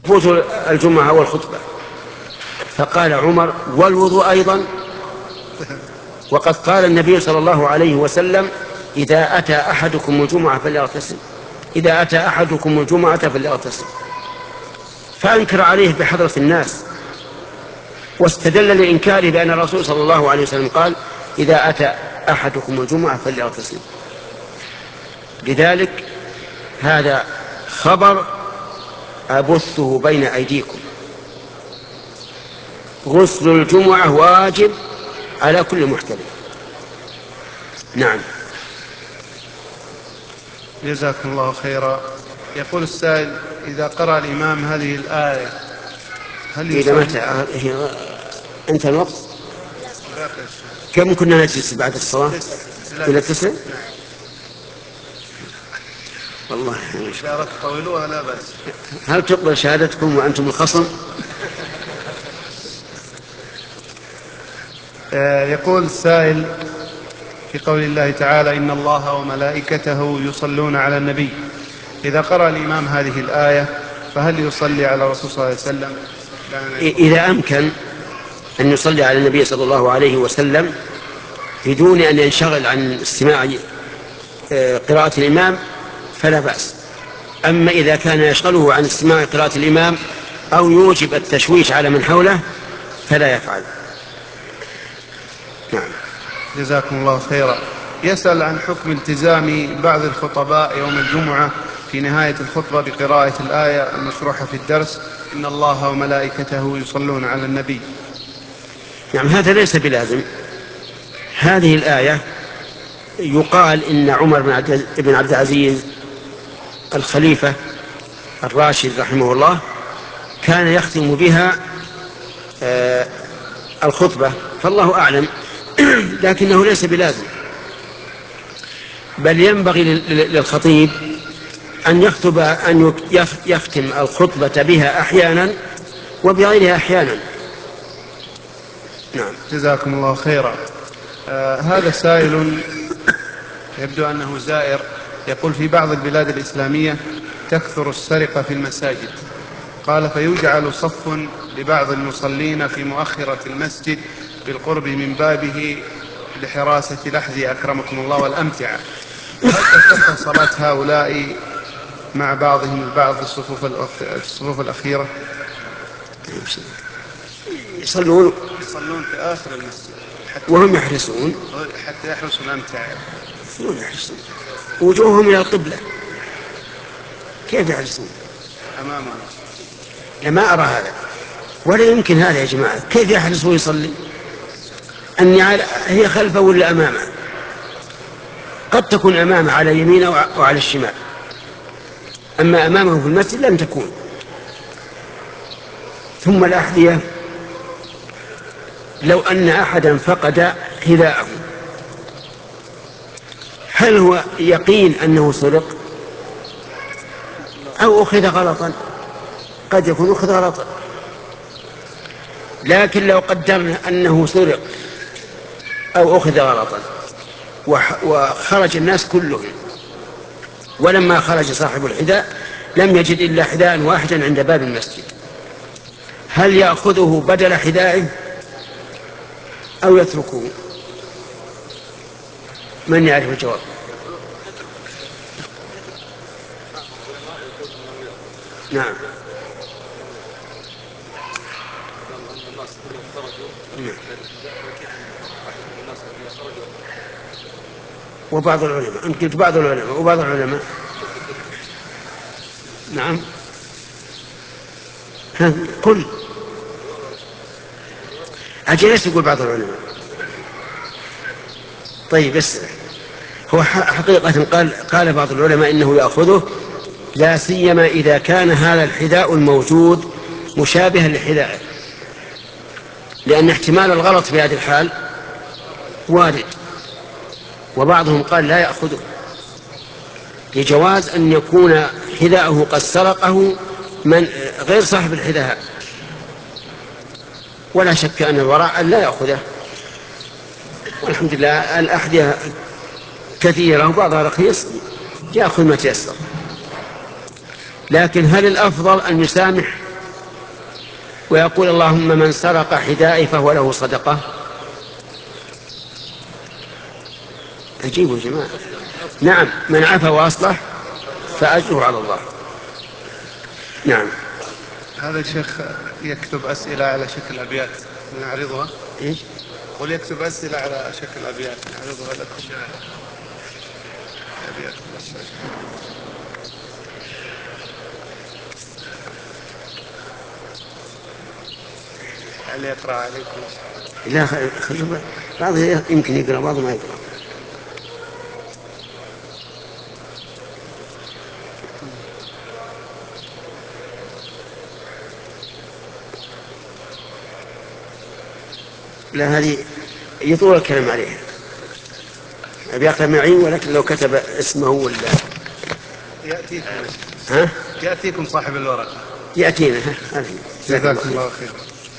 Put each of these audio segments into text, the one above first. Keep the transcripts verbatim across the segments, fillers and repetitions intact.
ثبوت الجمعة والخطبة، فقال عمر والوضوء أيضا. وقد قال النبي صلى الله عليه وسلم إذا أتى أحدكم الجمعة فليغتسل، إذا أتى أحدكم الجمعة فليغتسل، فأنكر عليه بحضرة الناس، واستدل لإنكاره بأن الرسول صلى الله عليه وسلم قال إذا أتى أحدكم الجمعة فليغتسل. لذلك هذا خبر أبثه بين أيديكم، غسل الجمعة واجب على كل محتلم. نعم. جزاكم الله خيرا. يقول السائل إذا قرأ الإمام هذه الآية هل إلى متى أنت الوقت؟ كم كنا نجلس بعد الصلاة؟ إلى تسع؟ والله إذا أردت طولوها لا بأس. هل تقبل شهادتكم وأنتم الخصم؟ يقول السائل في قول الله تعالى إن الله وملائكته يصلون على النبي، إذا قرأ الإمام هذه الآية فهل يصلي على الرسول صلى الله عليه وسلم؟ إذا أمكن أن يصلي على النبي صلى الله عليه وسلم بدون أن ينشغل عن استماع قراءة الإمام فلا بأس. أما إذا كان يشغله عن استماع قراءة الإمام أو يوجب التشويش على من حوله فلا يفعل. نعم. جزاكم الله خيرا. يسأل عن حكم التزام بعض الخطباء يوم الجمعة في نهاية الخطبة بقراءة الآية المشروحة في الدرس إن الله وملائكته يصلون على النبي. نعم، هذا ليس بلازم. هذه الآية يقال إن عمر بن عبد العزيز الخليفة الراشد رحمه الله كان يختم بها آه الخطبة، فالله أعلم، لكنه ليس بلازم، بل ينبغي للخطيب أن يخطب أن يختم الخطبة بها أحيانا وبغيرها أحيانا. نعم. جزاكم الله خيرا. آه هذا سائل يبدو أنه زائر، يقول في بعض البلاد الإسلامية تكثر السرقة في المساجد، قال فيجعل صف لبعض المصلين في مؤخرة المسجد بالقرب من بابه لحراسة الأحذية أكرمكم الله والأمتعة، هل تصح صلاة هؤلاء مع بعضهم البعض في الصفوف, الصفوف الأخيرة؟ يصلون يصلون في آخر المسجد وهم يحرسون حتى يحرسوا الأمتعة. يحرسون وجوههم إلى القبلة، كيف يحرسون أمامهم؟ لما أرى هذا ولا يمكن هذا يا جماعة. كيف يحرس ويصلي؟ النعال هي خلفه ولا أمامه؟ قد تكون أمامه على يمينه وعلى الشمال، أما أمامه في المسجد لم تكون. ثم الأحذية، لو أن أحدا فقد حذاءه هل هو يقين أنه سرق أو أخذ غلطا؟ قد يكون أخذ غلطا، لكن لو قدرنا أنه سرق أو أخذ غلطا وخرج الناس كلهم، ولما خرج صاحب الحذاء لم يجد إلا حذاء واحدا عند باب المسجد، هل يأخذه بدل حذائه أو يتركه؟ من يعرف الجواب؟ نعم. وبعض العلماء، أنت قلت بعض العلماء وبعض العلماء. نعم. قل أجلس يقول بعض العلماء. طيب بس هو حقيقة قال قال بعض العلماء إنه يأخذه، لا سيما إذا كان هذا الحذاء الموجود مشابها لحذائه، لأن احتمال الغلط في هذه الحال وارد. وبعضهم قال لا يأخذه لجواز أن يكون حذاءه قد سرقه من غير صاحب الحذاء، ولا شك أن الوراء لا يأخذه. والحمد لله الأحذية كثيرة وبعضها رخيص يأخذ ما تيسر، لكن هل الأفضل أن يسامح ويقول اللهم من سرق حذائي فهو له صدقة. أجيبوا يا جماعة. نعم، من عفا وأصلح فأجره على الله. نعم. هذا الشيخ يكتب أسئلة على شكل أبيات نعرضها. إيش؟ قل يكتب أسئلة على شكل أبيات نعرضها لكم. أبيات هل يقرأ عليكم؟ لا، خلوا بعض يمكن يقرأ بعض ما يقرأ. لا، هذه يطول الكلام عليها. أبي يقرأ معي، ولكن لو كتب اسمه ولا يأتيكم. ها؟ يأتيكم صاحب الورقة. يأتينا. جزاكم الله خير.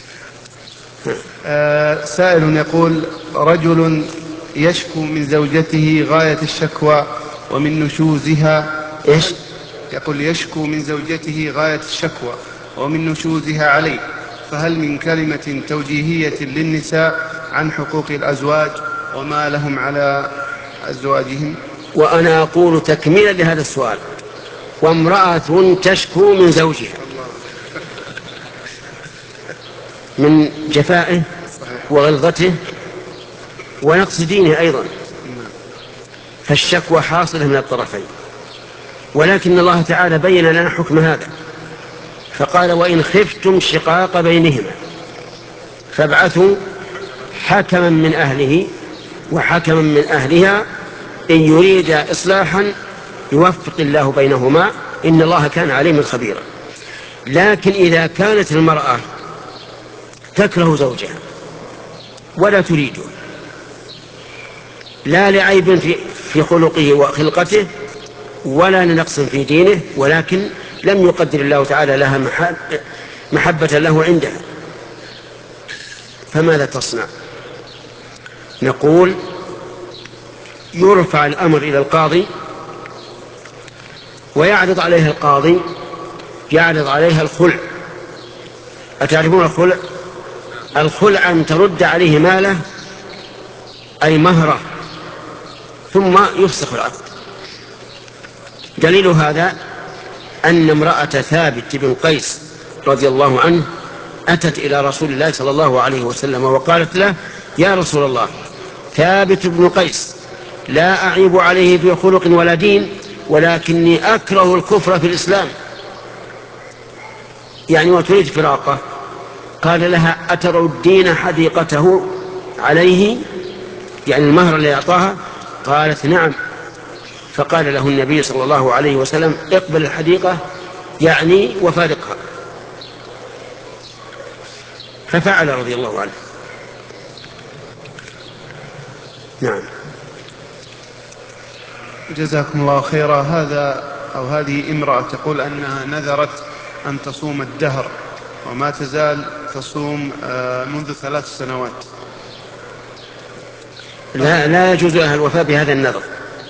آه سائل يقول: رجل يشكو من زوجته غاية الشكوى ومن نشوزها. إيش؟ يقول يشكو من زوجته غاية الشكوى ومن نشوزها عليه، فهل من كلمة توجيهية للنساء عن حقوق الأزواج وما لهم على أزواجهم؟ وأنا أقول تكميلا لهذا السؤال: وامرأة تشكو من زوجها من جفائه وغلظته ونقص دينه أيضا، فالشكوى حاصلة من الطرفين، ولكن الله تعالى بين لنا حكم هذا فقال: وإن خفتم شقاق بينهما فابعثوا حكما من أهله وحكما من أهلها إن يريد إصلاحا يوفق الله بينهما إن الله كان عليما خبيرا. لكن إذا كانت المرأة تكره زوجها ولا تريده، لا لعيب في في خلقه وخلقته ولا لنقص في دينه، ولكن لم يقدر الله تعالى لها محبة له عندها، فماذا تصنع؟ نقول: يرفع الأمر إلى القاضي ويعرض عليها القاضي يعرض عليها الخلع. أتعرفون الخلع؟ الخلع أن ترد عليه ماله أي مهره ثم يفسخ العقد. دليل هذا أن امرأة ثابت بن قيس رضي الله عنه أتت إلى رسول الله صلى الله عليه وسلم وقالت له: يا رسول الله، ثابت بن قيس لا أعيب عليه في خلق ولا دين، ولكني أكره الكفر في الإسلام، يعني وتريد فراقه. قال لها: أتردين حديقته عليه، يعني المهر اللي أعطاها؟ قالت: نعم. فقال له النبي صلى الله عليه وسلم: اقبل الحديقة، يعني وفارقها. ففعل رضي الله عنه. نعم. جزاكم الله خيرا. هذا أو هذه امرأة تقول أنها نذرت أن تصوم الدهر وما تزال تصوم منذ ثلاث سنوات. لا, لا يجوز لها الوفاء بهذا النذر،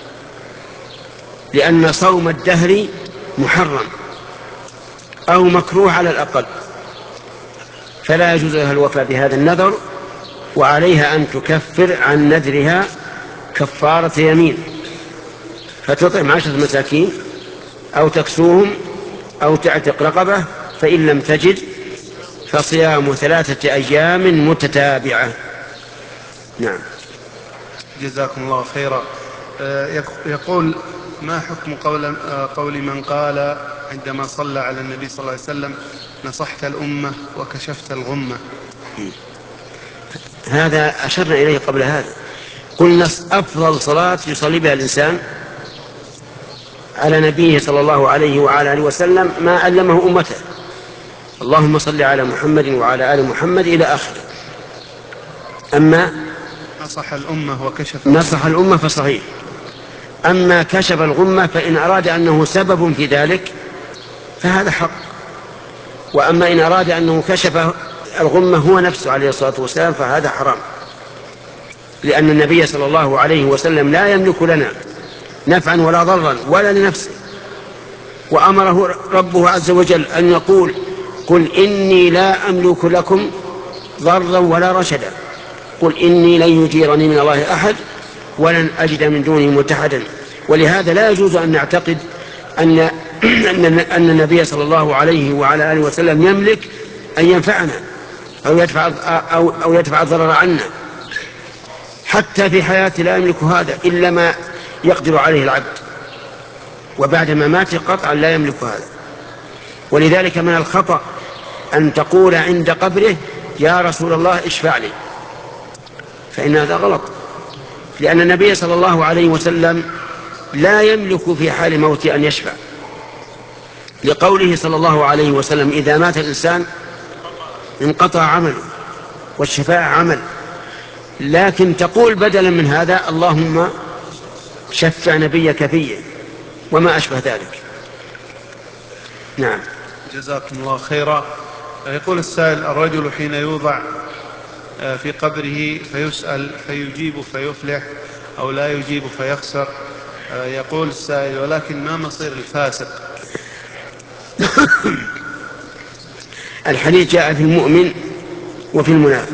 لأن صوم الدهر محرم أو مكروه على الأقل، فلا يجوز لها الوفاء بهذا النذر، وعليها أن تكفر عن نذرها كفارة يمين، فتطعم عشرة مساكين أو تكسوهم أو تعتق رقبة، فإن لم تجد فصيام ثلاثة أيام متتابعة. نعم. جزاكم الله خيرا. يقول: ما حكم قول, قول من قال عندما صلى على النبي صلى الله عليه وسلم: نصحت الأمة وكشفت الغمة؟ هذا أشرنا إليه قبل هذا، قلنا أفضل صلاة يصلي بها الإنسان على نبيه صلى الله عليه وعلى آله وسلم ما علمه أمته: اللهم صل على محمد وعلى آل محمد إلى آخره. أما نصح الأمة وكشف نصح الأمة فصحيح، أما كشف الغمة فإن أراد أنه سبب في ذلك فهذا حق، وأما إن أراد أنه كشف الغمة هو نفسه عليه الصلاة والسلام فهذا حرام، لأن النبي صلى الله عليه وسلم لا يملك لنا نفعا ولا ضرا ولا لنفسه، وأمره ربه عز وجل أن يقول: قل إني لا أملك لكم ضرا ولا رشدا قل إني لن يجيرني من الله أحد ولن أجد من دونه ملتحدا. ولهذا لا يجوز أن نعتقد أن أن النبي صلى الله عليه وعلى آله وسلم يملك أن ينفعنا أو يدفع أو أو يدفع الضرر عنا. حتى في حياته لا يملك هذا إلا ما يقدر عليه العبد، وبعد ما مات قطعا لا يملك هذا. ولذلك من الخطأ أن تقول عند قبره يا رسول الله اشفع لي، فإن هذا غلط، لأن النبي صلى الله عليه وسلم لا يملك في حال موته أن يشفع، لقوله صلى الله عليه وسلم إذا مات الإنسان انقطع عمله والشفاعة عمل. لكن تقول بدلا من هذا اللهم شفع نبيك فيه وما أشبه ذلك. نعم. جزاكم الله خيرا. يقول السائل: الرجل حين يوضع في قبره فيسأل فيجيب فيفلح أو لا يجيب فيخسر، يقول السائل: ولكن ما مصير الفاسق؟ الحديث جاء في المؤمن وفي المنافق.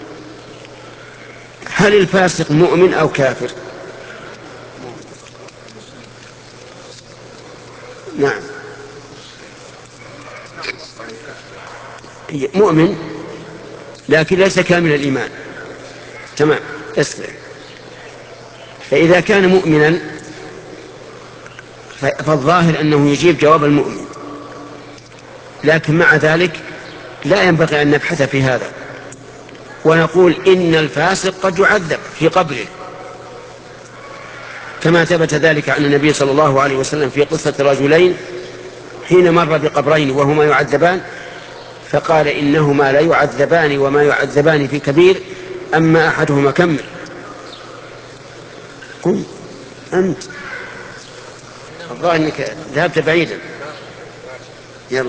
هل الفاسق مؤمن أو كافر؟ نعم، مؤمن لكن ليس كامل الإيمان. تمام، اسمع. فإذا كان مؤمنا فالظاهر أنه يجيب جواب المؤمن، لكن مع ذلك لا ينبغي أن نبحث في هذا ونقول إن الفاسق قد يعذب في قبره، كما ثبت ذلك عن النبي صلى الله عليه وسلم في قصة رجلين حين مر بقبرين وهما يعذبان فقال إنهما لا يعذبان وما يعذبان في كبير أما أحدهما كمل. قم أنت، الظاهر أنك ذهبت بعيدا. يلا.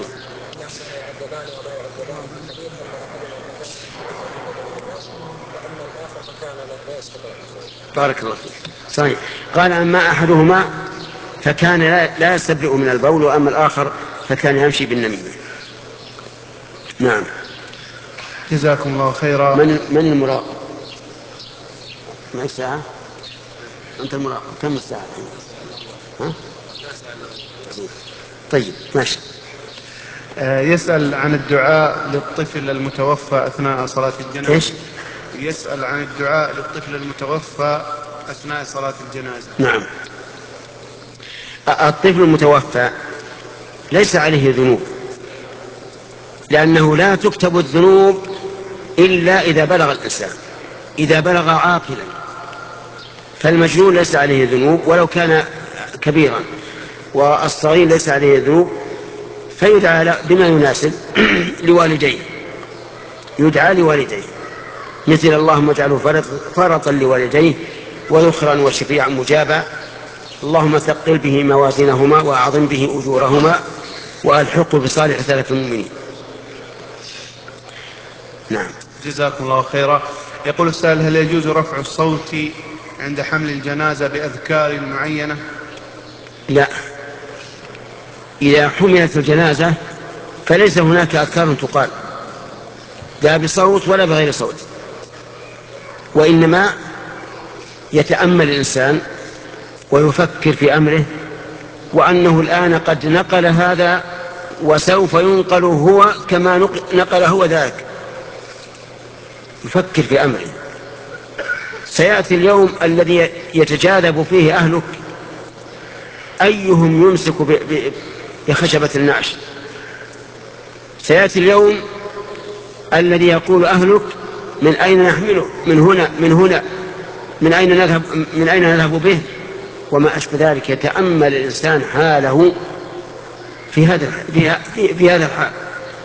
بارك الله فيك. صحيح. قال أما أحدهما فكان لا يستبرئ من البول وأما الآخر فكان يمشي بالنميمة. نعم. جزاكم الله خيرا. من من المراقب؟ معك ساعة؟ أنت المراقب. كم الساعة؟ ها؟ طيب ماشي. يسأل عن الدعاء للطفل المتوفى أثناء صلاة الجنازة. إيش؟ يسأل عن الدعاء للطفل المتوفى أثناء صلاة الجنازة. نعم. الطفل المتوفى ليس عليه ذنوب، لأنه لا تكتب الذنوب إلا إذا بلغ الإنسان، إذا بلغ عاقلا. فالمجنون ليس عليه ذنوب ولو كان كبيرا، والصغير ليس عليه ذنوب، فيدعى بما يناسب لوالديه، يدعى لوالديه مثل اللهم اجعله فرطا لوالديه وذخرا وشفيعا مجابا، اللهم ثقل به موازينهما وأعظم به أجورهما وألحقه بصالح ثلاث المؤمنين. نعم. جزاكم الله خيرا. يقول السائل: هل يجوز رفع الصوت عند حمل الجنازة بأذكار معينة؟ لا، إذا حملت الجنازة فليس هناك أذكار تقال لا بصوت ولا بغير صوت، وإنما يتأمل الإنسان ويفكر في أمره وأنه الآن قد نقل هذا وسوف ينقل هو كما نقل هو ذاك، يفكر في أمره. سيأتي اليوم الذي يتجاذب فيه أهلك أيهم يمسك بخشبة النعش، سيأتي اليوم الذي يقول أهلك من أين نحمله، من هنا من هنا من أين نذهب من أين نذهب به وما أشبه ذلك. يتأمل الإنسان حاله في هذا في, في هذا الحال،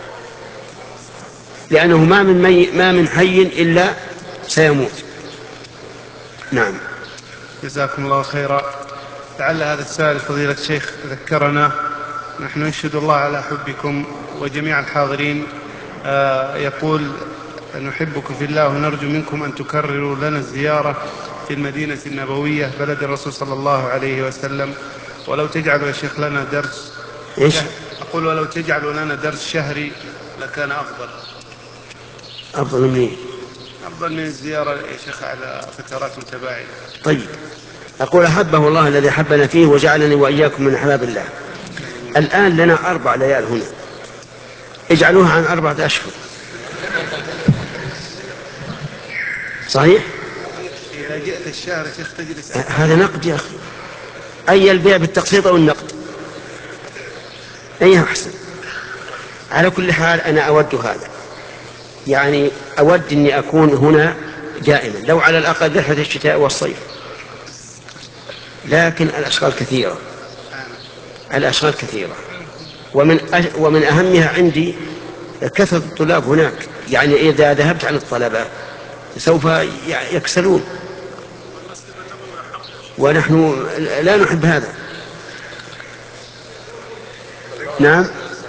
لأنه ما من مي ما من حي إلا سيموت. نعم. جزاكم الله خيرا. لعل هذا السائل فضيلة الشيخ ذكرنا، نحن نشهد الله على حبكم وجميع الحاضرين. آه يقول: نحبكم في الله ونرجو منكم أن تكرروا لنا الزيارة في المدينة النبوية بلد الرسول صلى الله عليه وسلم، ولو تجعلوا يا شيخ لنا درس. إيش؟ أقول ولو تجعلوا لنا درس شهري لكان أفضل. أفضل من إيه؟ أفضل من الزيارة يا شيخ على فترات متباعدة. طيب، أقول أحبه الله الذي حبنا فيه وجعلني وإياكم من أحباب الله. الآن لنا أربع ليال هنا، اجعلوها عن أربعة أشهر. صحيح؟ إذا جئت الشهر يا شيخ تجلس. هذا نقد يا أخي. أي البيع بالتقسيط أو النقد؟ أي أحسن. على كل حال أنا أود هذا، يعني أود أني أكون هنا دائما، لو على الأقل رحلة الشتاء والصيف. لكن الأشغال كثيرة، الأشغال كثيرة، ومن أج... ومن أهمها عندي كثرة الطلاب هناك. يعني إذا ذهبت عن الطلبة سوف يكسلون، ونحن لا نحب هذا. نعم.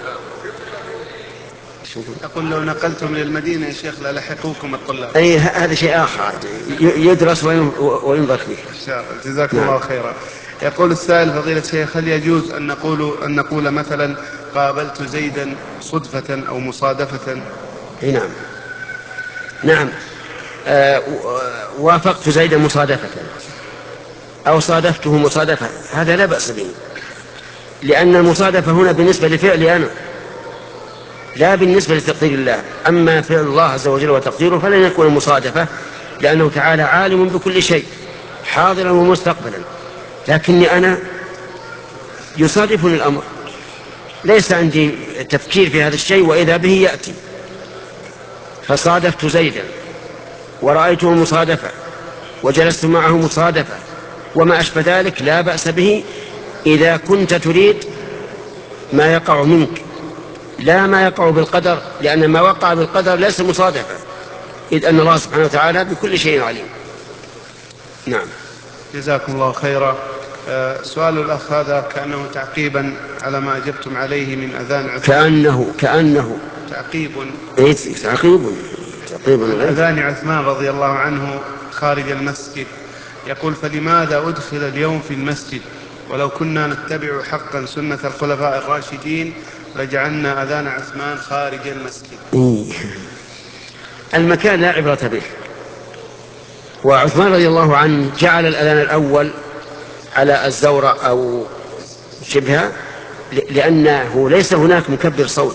أقول لو نقلتم للمدينة يا شيخ للحقوكم الطلاب. أي هذا شيء آخر يدرس وينظر فيه. إن شاء الله. جزاكم نعم. الله خيرا. يقول السائل فضيلة الشيخ هل يجوز أن نقول أن نقول مثلا قابلت زيدا صدفة أو مصادفة؟ أي نعم. نعم. آه وافقت زيدا مصادفة أو صادفته مصادفة، هذا لا بأس به، لأن المصادفة هنا بالنسبة لفعلي أنا لا بالنسبة لتقدير الله. أما فعل الله عز وجل وتقديره فلن يكون مصادفة، لأنه تعالى عالم بكل شيء حاضرا ومستقبلا. لكني أنا يصادفني الأمر، ليس عندي تفكير في هذا الشيء وإذا به يأتي. فصادفت زيدا ورأيته مصادفة وجلست معه مصادفة وما أشبه ذلك، لا بأس به إذا كنت تريد ما يقع منك، لا ما يقع بالقدر، لأن ما وقع بالقدر ليس مصادفة، إذ أن الله سبحانه وتعالى بكل شيء عليم. نعم. جزاكم الله خيرا. أه سؤال الأخ هذا كأنه تعقيبا على ما أجبتم عليه من أذان عثمان. كأنه كأنه تعقيب إيه تعقيب تعقيب من أذان عثمان رضي الله عنه خارج المسجد. يقول فلماذا أدخل اليوم في المسجد ولو كنا نتبع حقا سنة الخلفاء الراشدين لجعلنا أذان عثمان خارج المسجد. إيه. المكان لا عبرة به، وعثمان رضي الله عنه جعل الأذان الأول على الزورة أو شبهها لأنه ليس هناك مكبر صوت،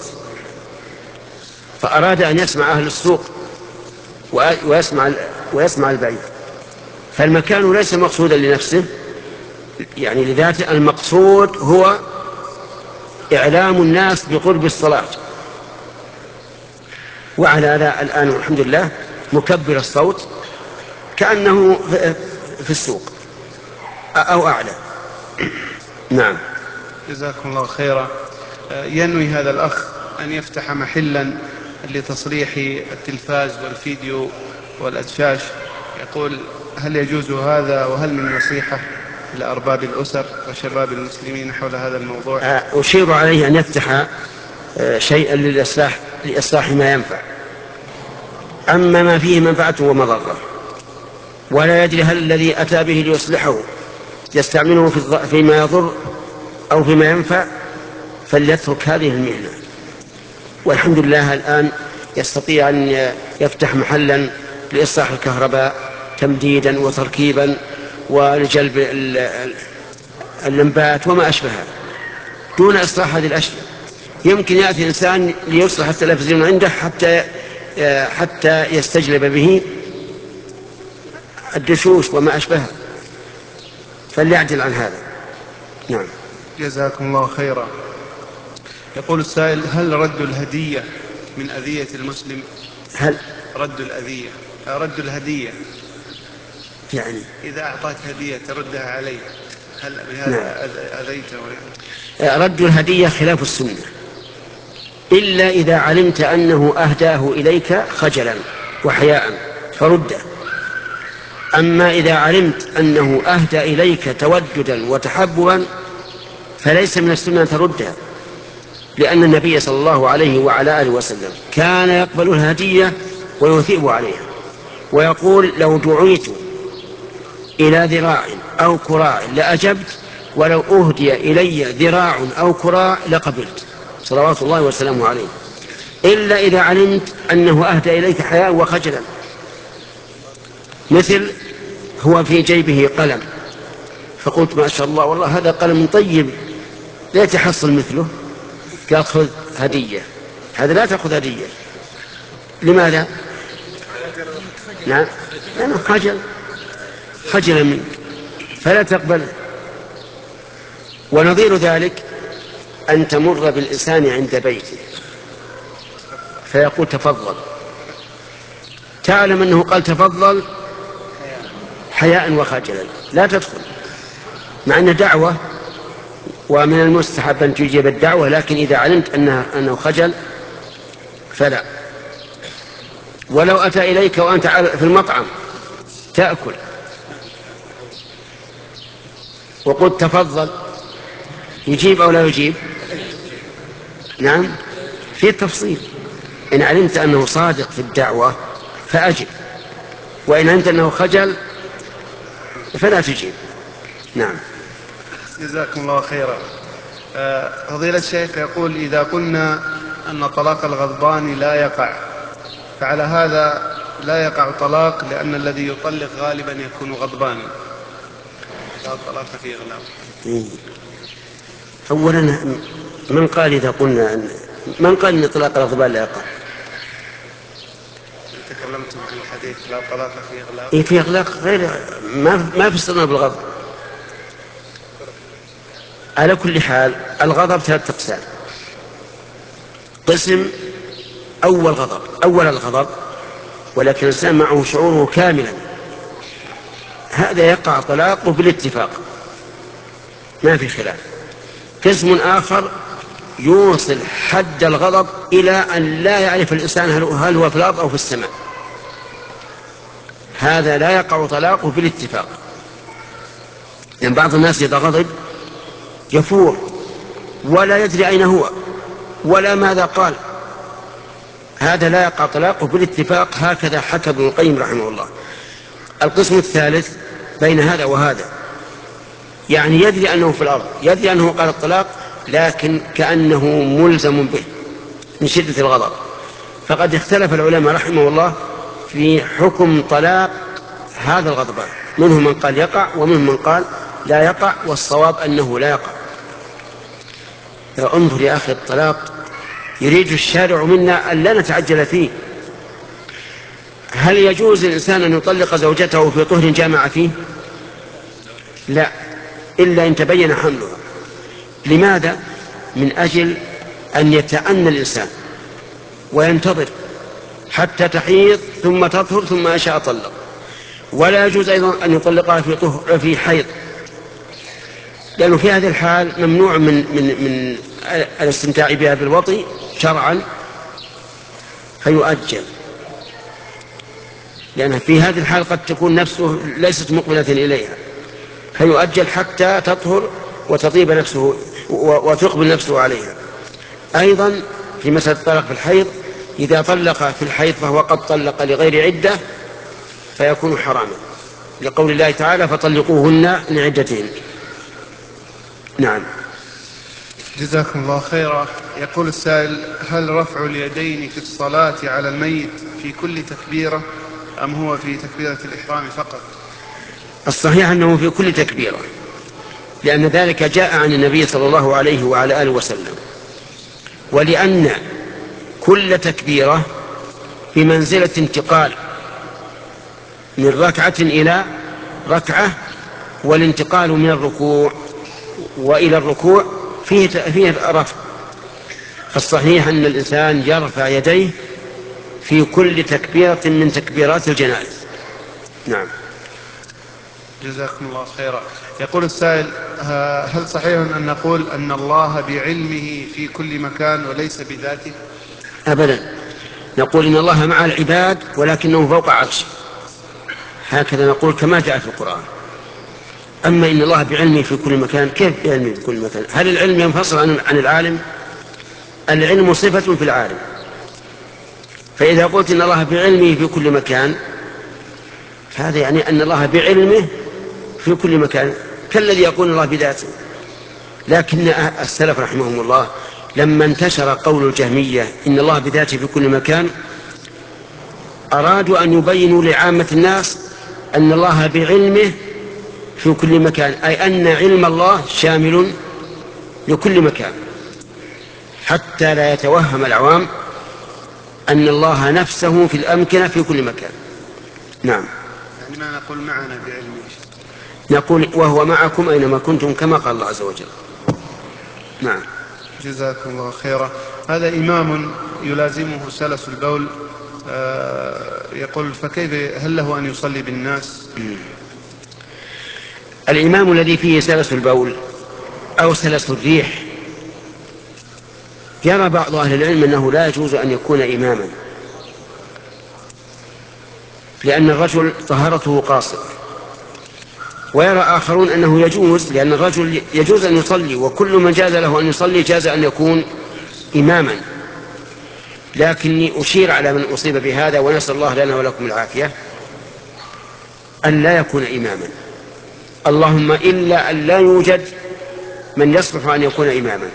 فأراد أن يسمع أهل السوق ويسمع, ويسمع البعيد، فالمكان ليس مقصودا لنفسه يعني لذاته، المقصود هو إعلام الناس بقرب الصلاة. وعلى هذا الآن الحمد لله مكبر الصوت كأنه في السوق أو أعلى. نعم. جزاكم الله خيرا. ينوي هذا الأخ أن يفتح محلا لتصليح التلفاز والفيديو والأدشاش. يقول هل يجوز هذا، وهل من نصيحة لأرباب الأسر وشباب المسلمين حول هذا الموضوع؟ أشير عليه أن يفتح شيئا للإصلاح لإصلاح ما ينفع، أما ما فيه منفعة ومضرة ولا يدري هل الذي أتى به ليصلحه يستعمله فيما يضر أو فيما ينفع، فليترك هذه المهنة. والحمد لله الآن يستطيع أن يفتح محلا لإصلاح الكهرباء تمديدا وتركيبا ولجلب اللمبات وما أشبهها دون إصلاح هذه الأشياء. يمكن يأتي إنسان ليصلح التلفزيون عنده حتى حتى يستجلب به الدشوش وما أشبهها، فليعدل عن هذا. نعم. جزاكم الله خيرا. يقول السائل هل رد الهدية من أذية المسلم؟ هل رد الأذية رد الهدية يعني إذا أعطاك هدية تردها عليه، هل بهذا نعم. أذيته؟ رد الهدية خلاف السنة إلا إذا علمت أنه أهداه إليك خجلا وحياء فرده. أما إذا علمت أنه أهدى إليك توددا وتحببا فليس من السنة أن تردها، لأن النبي صلى الله عليه وعلى آله وسلم كان يقبل الهدية ويثيب عليها ويقول لو دعيت إلى ذراع أو كراع لأجبت ولو أهدي إلي ذراع أو كراع لقبلت. صلوات الله وسلامه عليه، إلا إذا علمت أنه أهدى إليك حياء وخجلا، مثل هو في جيبه قلم فقلت ما شاء الله والله هذا قلم طيب لا يتحصل مثله، قال خذ هدية، هذا لا تأخذ هدية. لماذا؟ نعم لأنه خجل خجل منك فلا تقبله. ونظير ذلك أن تمر بالإنسان عند بيته فيقول تفضل، تعلم أنه قال تفضل حياء وخجلا، لا تدخل، مع أن دعوة ومن المستحب أن تجيب الدعوة، لكن إذا علمت أنه, أنه خجل فلا. ولو أتى إليك وأنت في المطعم تأكل وقلت تفضل، يجيب أو لا يجيب؟ نعم في التفصيل، إن علمت أنه صادق في الدعوة فأجب، وإن علمت أنه خجل فلا تجيب. نعم. جزاكم الله خيرا. فضيلة الشيخ يقول إذا قلنا أن طلاق الغضبان لا يقع، فعلى هذا لا يقع طلاق لأن الذي يطلق غالبا يكون غضبانا، لا طلاق في إغلاق. أولا من قال إذا قلنا من قال أن طلاق الغضبان لا يقع؟ تكلمتم عن الحديث لا طلاق في إغلاق. إيه في إغلاق غير ما ما فسرنا بالغضب. على كل حال الغضب ثلاثة أقسام. قسم أول غضب أول الغضب ولكن الإنسان معه شعوره كاملا، هذا يقع طلاقه بالاتفاق ما في خلاف. قسم آخر يوصل حد الغضب إلى أن لا يعرف الإنسان هل هو في الأرض أو في السماء، هذا لا يقع طلاقه بالاتفاق. لأن يعني بعض الناس إذا غضب يفور ولا يدري أين هو ولا ماذا قال، هذا لا يقع طلاقه بالاتفاق، هكذا حكى ابن القيم رحمه الله. القسم الثالث بين هذا وهذا، يعني يدري أنه في الأرض، يدري أنه قال الطلاق لكن كأنه ملزم به من شدة الغضب، فقد اختلف العلماء رحمه الله في حكم طلاق هذا الغضبان، منهم من قال يقع ومنهم من قال لا يقع، والصواب أنه لا يقع. انظر يا أخي، الطلاق يريد الشارع منا أن لا نتعجل فيه. هل يجوز للإنسان أن يطلق زوجته في طهر جامع فيه؟ لا، إلا إن تبين حملها. لماذا؟ من أجل أن يتأنى الإنسان وينتظر حتى تحيض ثم تطهر ثم إن شاء طلق. ولا يجوز أيضا أن يطلقها في طهر في حيض، لأنه في هذه الحال ممنوع من من من الاستمتاع بها بالوطي شرعا، فيؤجل، لأن في هذه الحال قد تكون نفسه ليست مقبلة إليها، فيؤجل حتى تطهر وتطيب نفسه وتقبل نفسه عليها. أيضا في مسألة الطلاق في الحيض، إذا طلق في الحيض فهو قد طلق لغير عدة فيكون حراما، لقول الله تعالى فطلقوهن لعدتهن. نعم. جزاكم الله خيرا. يقول السائل: هل رفع اليدين في الصلاة على الميت في كل تكبيرة أم هو في تكبيرة الإحرام فقط؟ الصحيح أنه في كل تكبيرة، لأن ذلك جاء عن النبي صلى الله عليه وعلى آله وسلم، ولأن كل تكبيرة بمنزلة انتقال من ركعة إلى ركعة، والانتقال من الركوع وإلى الركوع فيه فيه رفع، فالصحيح أن الإنسان يرفع يديه في كل تكبيرة من تكبيرات الجنائز. نعم. جزاكم الله خيرا. يقول السائل: هل صحيح أن نقول أن الله بعلمه في كل مكان وليس بذاته؟ أبدا، نقول إن الله مع العباد ولكنه فوق عرشه، هكذا نقول كما جاء في القرآن. أما إن الله بعلمه في كل مكان، كيف بعلمه في كل مكان؟ هل العلم ينفصل عن العالم؟ العلم صفة في العالم، فإذا قلت إن الله بعلمه في كل مكان فهذا يعني أن الله بعلمه في كل مكان، كالذي يقول الله بذاته. لكن السلف رحمهم الله لما انتشر قول الجهمية إن الله بذاته في كل مكان أرادوا أن يبينوا لعامة الناس أن الله بعلمه في كل مكان، أي أن علم الله شامل لكل مكان، حتى لا يتوهم العوام أن الله نفسه في الأمكنة في كل مكان. نعم. يعني ما نقول معنا بعلمه، نقول وهو معكم أينما كنتم كما قال الله عز وجل. نعم. جزاكم الله خيرا. هذا إمام يلازمه سلس البول، آه يقول فكيف هل له أن يصلي بالناس؟ الإمام الذي فيه سلس البول أو سلس الريح يرى بعض أهل العلم أنه لا يجوز أن يكون إماما، لأن الرجل طهارته قاصر، ويرى آخرون أنه يجوز، لأن الرجل يجوز أن يصلي، وكل من جاز له أن يصلي جاز أن يكون إماما. لكني أشير على من أصيب بهذا، ونسأل الله لنا ولكم العافية، أن لا يكون إماما، اللهم إلا أن لا يوجد من يصلح أن يكون إماما،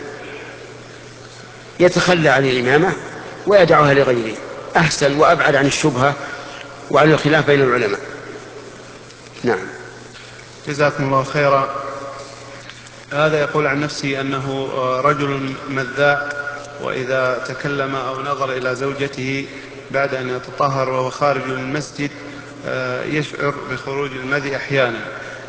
يتخلى عن الإمامة ويدعوها لغيره، أحسن وأبعد عن الشبهة وعن الخلاف بين العلماء. نعم. جزاكم الله خيرا. هذا يقول عن نفسه أنه رجل مذاء، وإذا تكلم أو نظر إلى زوجته بعد أن يتطهر وهو خارج المسجد يشعر بخروج المذي أحيانا،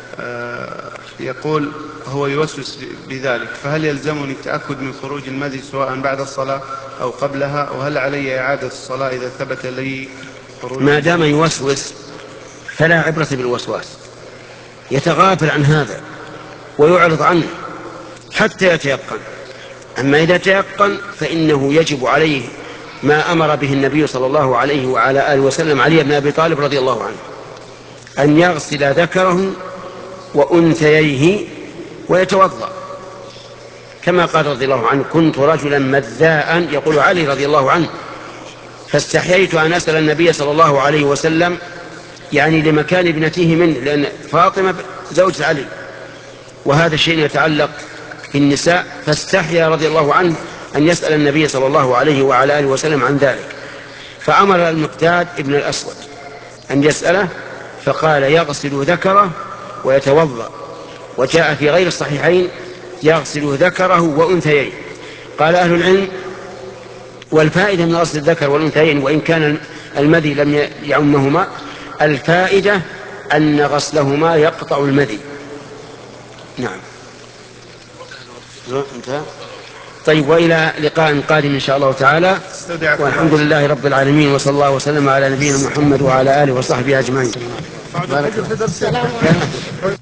يقول هو يوسوس بذلك، فهل يلزمني التأكد من خروج المذي سواء بعد الصلاة أو قبلها؟ وهل علي إعادة الصلاة إذا ثبت لي خروج؟ ما دام يوسوس فلا عبرة بالوسواس، يتغافل عن هذا ويعرض عنه حتى يتيقن. أما إذا تيقن فإنه يجب عليه ما أمر به النبي صلى الله عليه وعلى آله وسلم علي بن أبي طالب رضي الله عنه، أن يغسل ذكره وأنثييه ويتوضأ، كما قال رضي الله عنه: كنت رجلا مذاء، يقول علي رضي الله عنه، فاستحييت أن أسأل النبي صلى الله عليه وسلم، يعني لمكان ابنته منه، لأن فاطمة زوجة علي، وهذا الشيء يتعلق بالنساء، فاستحيا رضي الله عنه أن يسأل النبي صلى الله عليه وعلى آله وسلم عن ذلك، فأمر المقداد ابن الأسود أن يسأله، فقال: يغسل ذكره ويتوضأ. وجاء في غير الصحيحين: يغسل ذكره وأنثيين. قال أهل العلم: والفائدة من غسل الذكر والأنثيين وإن كان المذي لم يعمهما، الفائدة أن غسلهما يقطع المذي. نعم. انتهى. طيب، وإلى لقاء قادم إن شاء الله تعالى، والحمد لله رب العالمين، وصلى الله وسلم على نبينا محمد وعلى آله وصحبه أجمعين.